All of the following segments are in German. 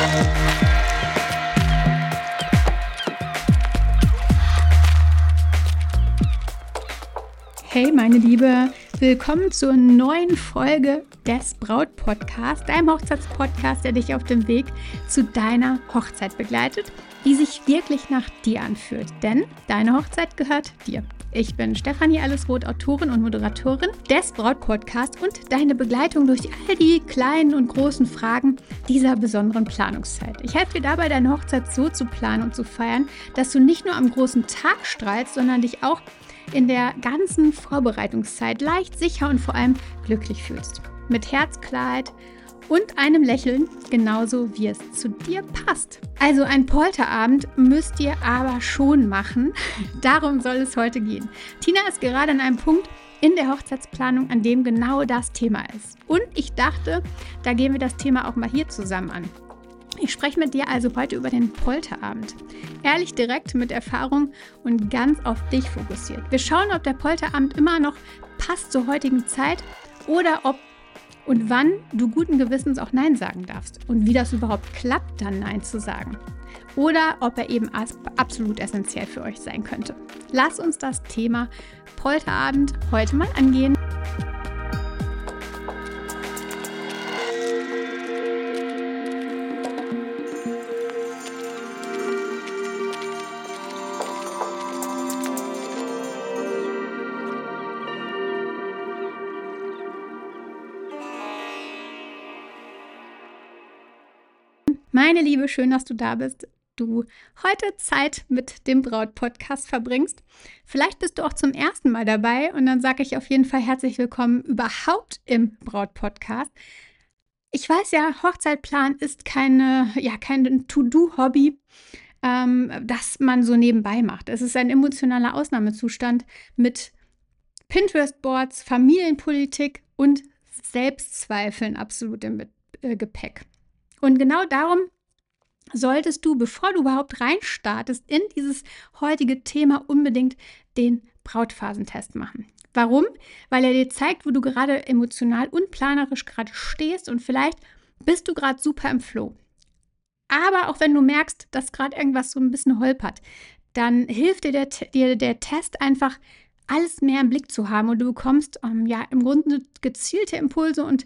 Hey meine Liebe, willkommen zur neuen Folge des Braut-Podcasts, deinem Hochzeitspodcast, der dich auf dem Weg zu deiner Hochzeit begleitet, die sich wirklich nach dir anfühlt, denn deine Hochzeit gehört dir. Ich bin Stefanie Allesroth, Autorin und Moderatorin des Braut-Podcasts und deine Begleitung durch all die kleinen und großen Fragen dieser besonderen Planungszeit. Ich helfe dir dabei, deine Hochzeit so zu planen und zu feiern, dass du nicht nur am großen Tag strahlst, sondern dich auch in der ganzen Vorbereitungszeit leicht, sicher und vor allem glücklich fühlst. Mit Herzklarheit und einem Lächeln, genauso wie es zu dir passt. Also ein Polterabend müsst ihr aber schon machen. Darum soll es heute gehen. Tina ist gerade an einem Punkt in der Hochzeitsplanung, an dem genau das Thema ist. Und ich dachte, da gehen wir das Thema auch mal hier zusammen an. Ich spreche mit dir also heute über den Polterabend. Ehrlich, direkt, mit Erfahrung und ganz auf dich fokussiert. Wir schauen, ob der Polterabend immer noch passt zur heutigen Zeit oder ob und wann du guten Gewissens auch Nein sagen darfst und wie das überhaupt klappt, dann Nein zu sagen. Oder ob er eben absolut essentiell für euch sein könnte. Lass uns das Thema Polterabend heute mal angehen. Meine Liebe, schön, dass du da bist. Du heute Zeit mit dem Braut-Podcast verbringst. Vielleicht bist du auch zum ersten Mal dabei und dann sage ich auf jeden Fall herzlich willkommen überhaupt im Braut-Podcast. Ich weiß ja, Hochzeitplan ist kein To-Do-Hobby, das man so nebenbei macht. Es ist ein emotionaler Ausnahmezustand mit Pinterest-Boards, Familienpolitik und Selbstzweifeln absolut im Gepäck. Und genau darum solltest du, bevor du überhaupt reinstartest in dieses heutige Thema, unbedingt den Brautphasentest machen. Warum? Weil er dir zeigt, wo du gerade emotional und planerisch gerade stehst und vielleicht bist du gerade super im Flow. Aber auch wenn du merkst, dass gerade irgendwas so ein bisschen holpert, dann hilft dir der Test einfach, alles mehr im Blick zu haben und du bekommst im Grunde gezielte Impulse und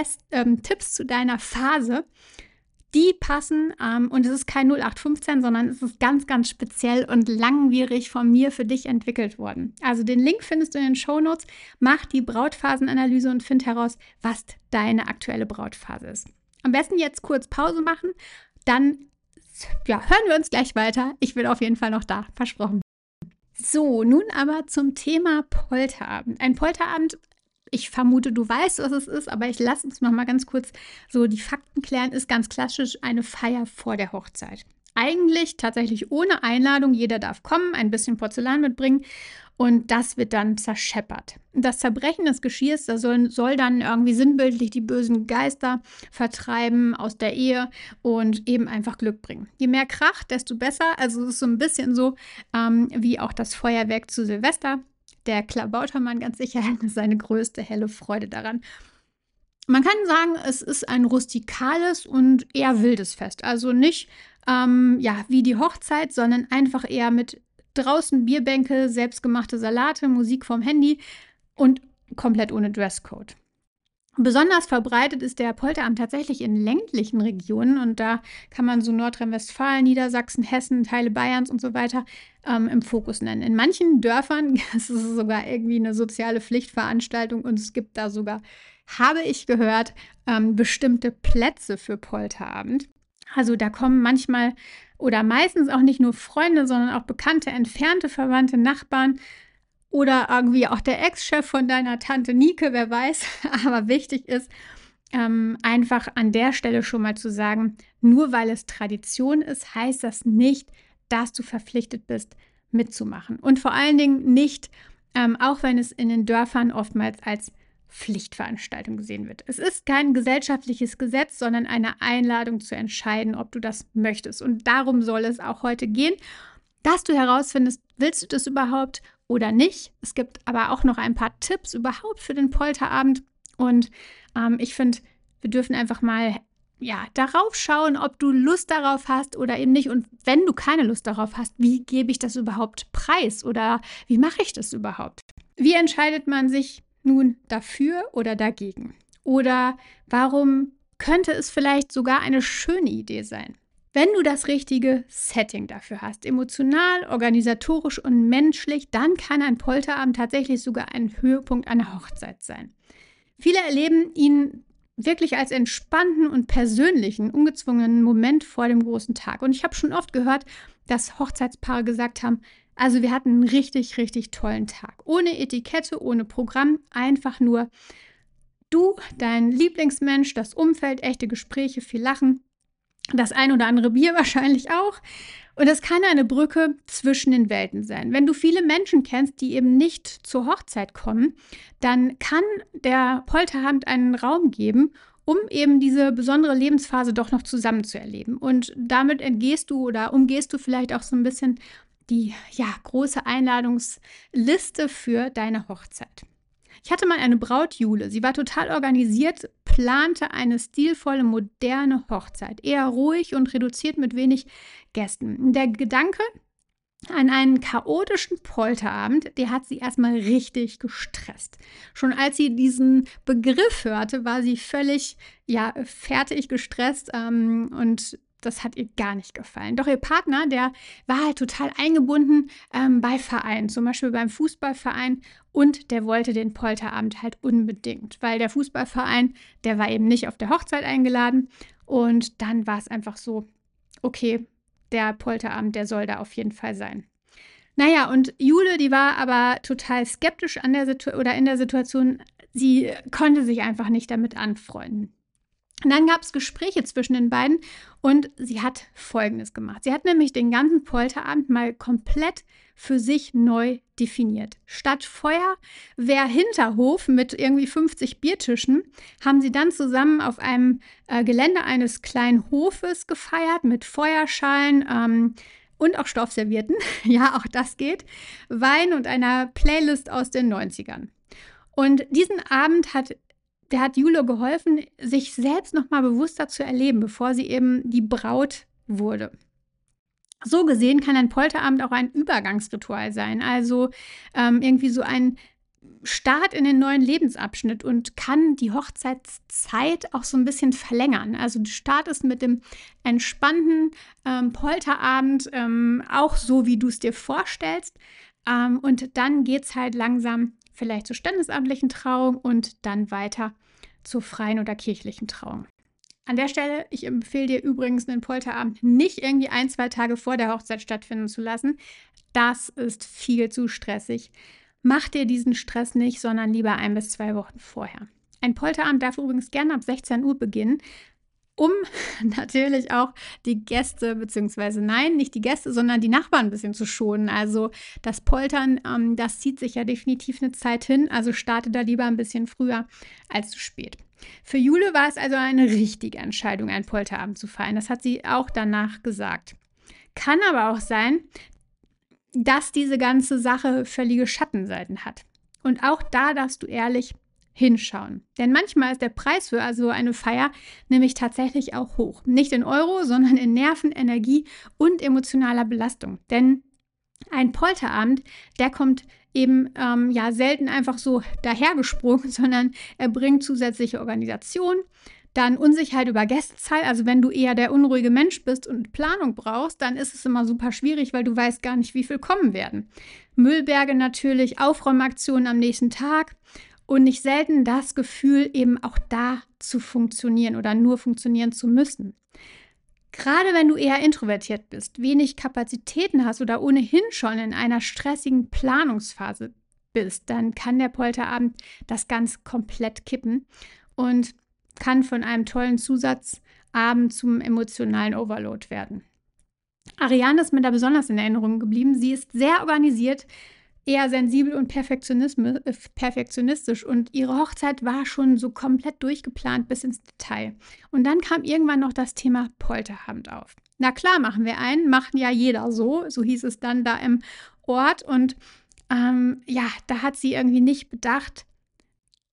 Tipps zu deiner Phase, die passen und es ist kein 0815, sondern es ist ganz, ganz speziell und langwierig von mir für dich entwickelt worden. Also den Link findest du in den Shownotes, mach die Brautphasenanalyse und find heraus, was deine aktuelle Brautphase ist. Am besten jetzt kurz Pause machen, dann hören wir uns gleich weiter. Ich bin auf jeden Fall noch da, versprochen. So, nun aber zum Thema Polterabend. Ein Polterabend, ich vermute, du weißt, was es ist, aber ich lasse uns noch mal ganz kurz so die Fakten klären, ist ganz klassisch eine Feier vor der Hochzeit. Eigentlich tatsächlich ohne Einladung, jeder darf kommen, ein bisschen Porzellan mitbringen und das wird dann zerscheppert. Das Zerbrechen des Geschirrs, das soll dann irgendwie sinnbildlich die bösen Geister vertreiben aus der Ehe und eben einfach Glück bringen. Je mehr Krach, desto besser. Also es ist so ein bisschen so wie auch das Feuerwerk zu Silvester. Der Klabautermann ganz sicher hat seine größte helle Freude daran. Man kann sagen, es ist ein rustikales und eher wildes Fest. Also nicht wie die Hochzeit, sondern einfach eher mit draußen Bierbänke, selbstgemachte Salate, Musik vom Handy und komplett ohne Dresscode. Besonders verbreitet ist der Polterabend tatsächlich in ländlichen Regionen und da kann man so Nordrhein-Westfalen, Niedersachsen, Hessen, Teile Bayerns und so weiter im Fokus nennen. In manchen Dörfern ist es sogar irgendwie eine soziale Pflichtveranstaltung und es gibt da sogar, habe ich gehört, bestimmte Plätze für Polterabend. Also da kommen manchmal oder meistens auch nicht nur Freunde, sondern auch bekannte, entfernte Verwandte, Nachbarn oder irgendwie auch der Ex-Chef von deiner Tante Nike, wer weiß. Aber wichtig ist, einfach an der Stelle schon mal zu sagen, nur weil es Tradition ist, heißt das nicht, dass du verpflichtet bist, mitzumachen. Und vor allen Dingen nicht, auch wenn es in den Dörfern oftmals als Pflichtveranstaltung gesehen wird. Es ist kein gesellschaftliches Gesetz, sondern eine Einladung zu entscheiden, ob du das möchtest. Und darum soll es auch heute gehen, dass du herausfindest, willst du das überhaupt oder nicht. Es gibt aber auch noch ein paar Tipps überhaupt für den Polterabend. Und ich finde, wir dürfen einfach mal darauf schauen, ob du Lust darauf hast oder eben nicht. Und wenn du keine Lust darauf hast, wie gebe ich das überhaupt preis oder wie mache ich das überhaupt? Wie entscheidet man sich nun dafür oder dagegen? Oder warum könnte es vielleicht sogar eine schöne Idee sein? Wenn du das richtige Setting dafür hast, emotional, organisatorisch und menschlich, dann kann ein Polterabend tatsächlich sogar ein Höhepunkt einer Hochzeit sein. Viele erleben ihn wirklich als entspannten und persönlichen, ungezwungenen Moment vor dem großen Tag. Und ich habe schon oft gehört, dass Hochzeitspaare gesagt haben, also wir hatten einen richtig, richtig tollen Tag. Ohne Etikette, ohne Programm, einfach nur du, dein Lieblingsmensch, das Umfeld, echte Gespräche, viel Lachen, das ein oder andere Bier wahrscheinlich auch. Und das kann eine Brücke zwischen den Welten sein. Wenn du viele Menschen kennst, die eben nicht zur Hochzeit kommen, dann kann der Polterabend einen Raum geben, um eben diese besondere Lebensphase doch noch zusammen zu erleben. Und damit umgehst du vielleicht auch so ein bisschen die große Einladungsliste für deine Hochzeit. Ich hatte mal eine Braut, Jule. Sie war total organisiert, plante eine stilvolle, moderne Hochzeit. Eher ruhig und reduziert mit wenig Gästen. Der Gedanke an einen chaotischen Polterabend, der hat sie erstmal richtig gestresst. Schon als sie diesen Begriff hörte, war sie völlig fertig gestresst und das hat ihr gar nicht gefallen. Doch ihr Partner, der war halt total eingebunden bei Vereinen, zum Beispiel beim Fußballverein, und der wollte den Polterabend halt unbedingt, weil der Fußballverein, der war eben nicht auf der Hochzeit eingeladen und dann war es einfach so, okay, der Polterabend, der soll da auf jeden Fall sein. Naja, und Jule, die war aber total skeptisch in der Situation. Sie konnte sich einfach nicht damit anfreunden. Und dann gab es Gespräche zwischen den beiden und sie hat Folgendes gemacht. Sie hat nämlich den ganzen Polterabend mal komplett für sich neu definiert. Statt Feuerwehr-Hinterhof mit irgendwie 50 Biertischen haben sie dann zusammen auf einem Gelände eines kleinen Hofes gefeiert mit Feuerschalen und auch Stoffservietten. Ja, auch das geht. Wein und einer Playlist aus den 90ern. Und diesen Abend hat Jule geholfen, sich selbst nochmal bewusster zu erleben, bevor sie eben die Braut wurde. So gesehen kann ein Polterabend auch ein Übergangsritual sein, also irgendwie so ein Start in den neuen Lebensabschnitt und kann die Hochzeitszeit auch so ein bisschen verlängern. Also du startest mit dem entspannten Polterabend, auch so, wie du es dir vorstellst. Und dann geht es halt langsam vielleicht zur standesamtlichen Trauung und dann weiter zur freien oder kirchlichen Trauung. An der Stelle, ich empfehle dir übrigens, einen Polterabend nicht irgendwie 1-2 Tage vor der Hochzeit stattfinden zu lassen. Das ist viel zu stressig. Mach dir diesen Stress nicht, sondern lieber 1 bis 2 Wochen vorher. Ein Polterabend darf übrigens gerne ab 16 Uhr beginnen, um natürlich auch die Gäste, beziehungsweise nein, nicht die Gäste, sondern die Nachbarn ein bisschen zu schonen. Also das Poltern, das zieht sich ja definitiv eine Zeit hin, also starte da lieber ein bisschen früher als zu spät. Für Jule war es also eine richtige Entscheidung, einen Polterabend zu feiern. Das hat sie auch danach gesagt. Kann aber auch sein, dass diese ganze Sache völlige Schattenseiten hat. Und auch da darfst du ehrlich hinschauen. Denn manchmal ist der Preis für also eine Feier nämlich tatsächlich auch hoch. Nicht in Euro, sondern in Nerven, Energie und emotionaler Belastung. Denn ein Polterabend, der kommt eben selten einfach so dahergesprungen, sondern er bringt zusätzliche Organisation, dann Unsicherheit über Gästezahl. Also wenn du eher der unruhige Mensch bist und Planung brauchst, dann ist es immer super schwierig, weil du weißt gar nicht, wie viel kommen werden. Müllberge natürlich, Aufräumaktionen am nächsten Tag und nicht selten das Gefühl, eben auch da zu funktionieren oder nur funktionieren zu müssen. Gerade wenn du eher introvertiert bist, wenig Kapazitäten hast oder ohnehin schon in einer stressigen Planungsphase bist, dann kann der Polterabend das ganz komplett kippen und kann von einem tollen Zusatzabend zum emotionalen Overload werden. Ariane ist mir da besonders in Erinnerung geblieben. Sie ist sehr organisiert, eher sensibel und perfektionistisch und ihre Hochzeit war schon so komplett durchgeplant bis ins Detail. Und dann kam irgendwann noch das Thema Polterabend auf. Na klar, machen wir einen, macht ja jeder so hieß es dann da im Ort und da hat sie irgendwie nicht bedacht,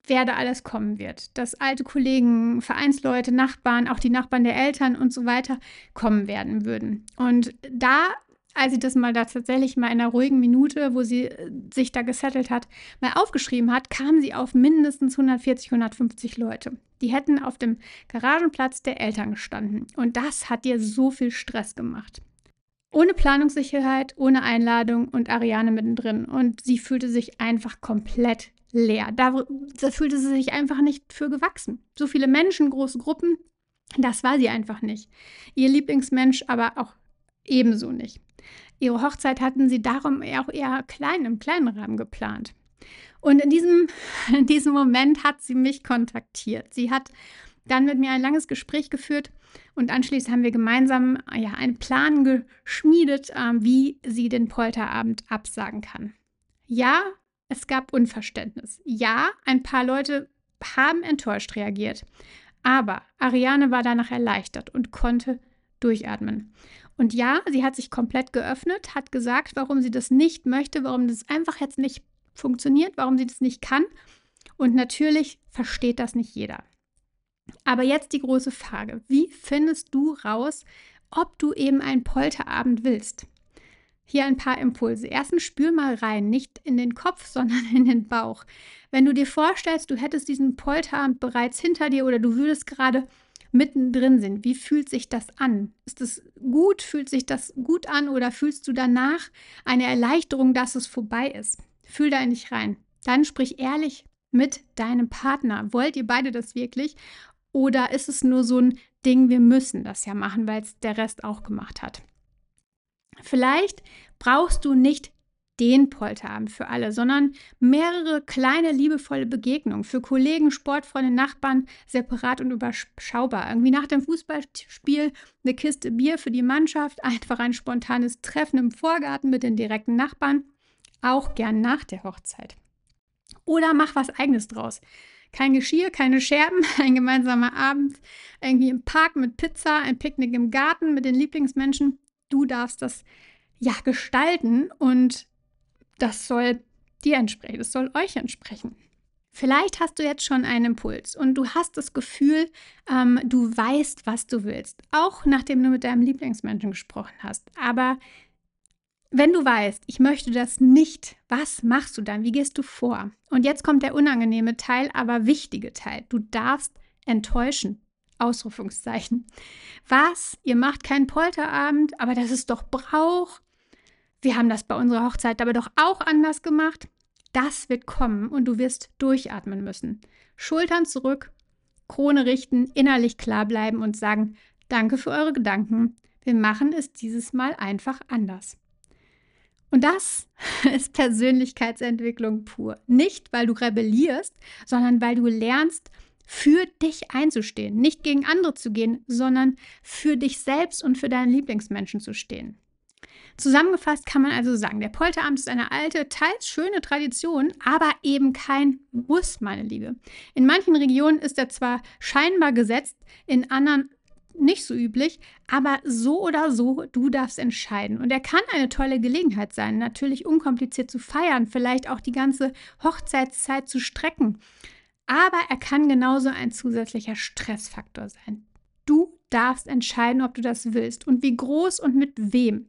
wer da alles kommen wird. Dass alte Kollegen, Vereinsleute, Nachbarn, auch die Nachbarn der Eltern und so weiter kommen werden würden. Und da, als sie das mal da tatsächlich mal in einer ruhigen Minute, wo sie sich da gesettelt hat, mal aufgeschrieben hat, kam sie auf mindestens 140, 150 Leute. Die hätten auf dem Garagenplatz der Eltern gestanden. Und das hat ihr so viel Stress gemacht. Ohne Planungssicherheit, ohne Einladung und Ariane mittendrin. Und sie fühlte sich einfach komplett leer. Da fühlte sie sich einfach nicht für gewachsen. So viele Menschen, große Gruppen, das war sie einfach nicht. Ihr Lieblingsmensch aber auch ebenso nicht. Ihre Hochzeit hatten sie darum auch eher im kleinen Rahmen geplant. Und in diesem Moment hat sie mich kontaktiert. Sie hat dann mit mir ein langes Gespräch geführt und anschließend haben wir gemeinsam einen Plan geschmiedet, wie sie den Polterabend absagen kann. Ja, es gab Unverständnis. Ja, ein paar Leute haben enttäuscht reagiert. Aber Ariane war danach erleichtert und konnte durchatmen. Und ja, sie hat sich komplett geöffnet, hat gesagt, warum sie das nicht möchte, warum das einfach jetzt nicht funktioniert, warum sie das nicht kann. Und natürlich versteht das nicht jeder. Aber jetzt die große Frage: Wie findest du raus, ob du eben einen Polterabend willst? Hier ein paar Impulse. Erstens, spür mal rein, nicht in den Kopf, sondern in den Bauch. Wenn du dir vorstellst, du hättest diesen Polterabend bereits hinter dir oder du würdest gerade mittendrin sein, wie fühlt sich das an? Ist es gut? Fühlt sich das gut an oder fühlst du danach eine Erleichterung, dass es vorbei ist? Fühl da in dich rein. Dann sprich ehrlich mit deinem Partner. Wollt ihr beide das wirklich? Oder ist es nur so ein Ding, wir müssen das ja machen, weil es der Rest auch gemacht hat? Vielleicht brauchst du nicht den Polterabend für alle, sondern mehrere kleine, liebevolle Begegnungen für Kollegen, Sportfreunde, Nachbarn, separat und überschaubar. Irgendwie nach dem Fußballspiel eine Kiste Bier für die Mannschaft, einfach ein spontanes Treffen im Vorgarten mit den direkten Nachbarn, auch gern nach der Hochzeit. Oder mach was Eigenes draus. Kein Geschirr, keine Scherben, ein gemeinsamer Abend, irgendwie im Park mit Pizza, ein Picknick im Garten mit den Lieblingsmenschen. Du darfst das gestalten und das soll dir entsprechen, das soll euch entsprechen. Vielleicht hast du jetzt schon einen Impuls und du hast das Gefühl, du weißt, was du willst, auch nachdem du mit deinem Lieblingsmenschen gesprochen hast. Aber wenn du weißt, ich möchte das nicht, was machst du dann? Wie gehst du vor? Und jetzt kommt der unangenehme Teil, aber wichtige Teil. Du darfst enttäuschen. Ausrufungszeichen. Was? Ihr macht keinen Polterabend, aber das ist doch Brauch. Wir haben das bei unserer Hochzeit aber doch auch anders gemacht. Das wird kommen und du wirst durchatmen müssen. Schultern zurück, Krone richten, innerlich klar bleiben und sagen, danke für eure Gedanken. Wir machen es dieses Mal einfach anders. Und das ist Persönlichkeitsentwicklung pur. Nicht, weil du rebellierst, sondern weil du lernst, für dich einzustehen. Nicht gegen andere zu gehen, sondern für dich selbst und für deinen Lieblingsmenschen zu stehen. Zusammengefasst kann man also sagen, der Polterabend ist eine alte, teils schöne Tradition, aber eben kein Muss, meine Liebe. In manchen Regionen ist er zwar scheinbar gesetzt, in anderen nicht so üblich, aber so oder so, du darfst entscheiden. Und er kann eine tolle Gelegenheit sein, natürlich unkompliziert zu feiern, vielleicht auch die ganze Hochzeitszeit zu strecken. Aber er kann genauso ein zusätzlicher Stressfaktor sein. Du darfst entscheiden, ob du das willst und wie groß und mit wem.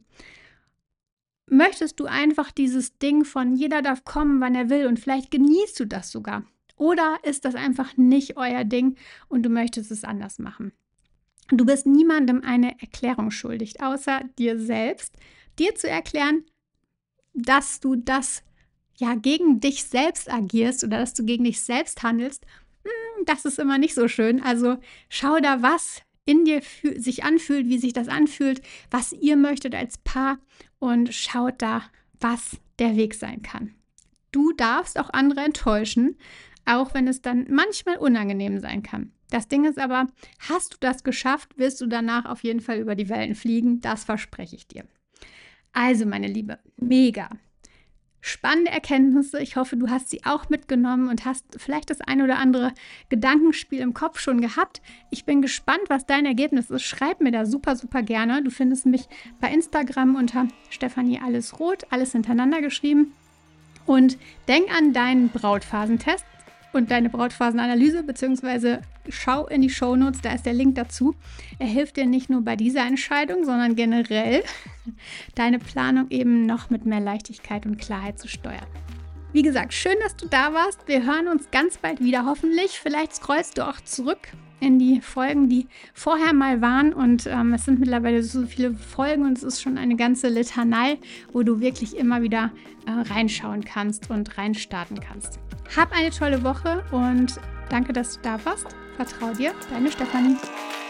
Möchtest du einfach dieses Ding von jeder darf kommen, wann er will und vielleicht genießt du das sogar? Oder ist das einfach nicht euer Ding und du möchtest es anders machen? Du bist niemandem eine Erklärung schuldig, außer dir selbst, dir zu erklären, dass du das gegen dich selbst agierst oder dass du gegen dich selbst handelst. Das ist immer nicht so schön. Also schau da, was in dir sich anfühlt, wie sich das anfühlt, was ihr möchtet als Paar und schaut da, was der Weg sein kann. Du darfst auch andere enttäuschen, auch wenn es dann manchmal unangenehm sein kann. Das Ding ist aber, hast du das geschafft, wirst du danach auf jeden Fall über die Wellen fliegen. Das verspreche ich dir. Also, meine Liebe, mega spannende Erkenntnisse. Ich hoffe, du hast sie auch mitgenommen und hast vielleicht das ein oder andere Gedankenspiel im Kopf schon gehabt. Ich bin gespannt, was dein Ergebnis ist. Schreib mir da super, super gerne. Du findest mich bei Instagram unter Stefanie Allesroth, alles hintereinander geschrieben. Und denk an deinen Brautphasentest und deine Brautphasenanalyse, beziehungsweise schau in die Shownotes, da ist der Link dazu. Er hilft dir nicht nur bei dieser Entscheidung, sondern generell deine Planung eben noch mit mehr Leichtigkeit und Klarheit zu steuern. Wie gesagt, schön, dass du da warst. Wir hören uns ganz bald wieder, hoffentlich. Vielleicht scrollst du auch zurück in die Folgen, die vorher mal waren. Und es sind mittlerweile so viele Folgen und es ist schon eine ganze Litanei, wo du wirklich immer wieder reinschauen kannst und reinstarten kannst. Hab eine tolle Woche und danke, dass du da warst. Vertrau dir, deine Stefanie.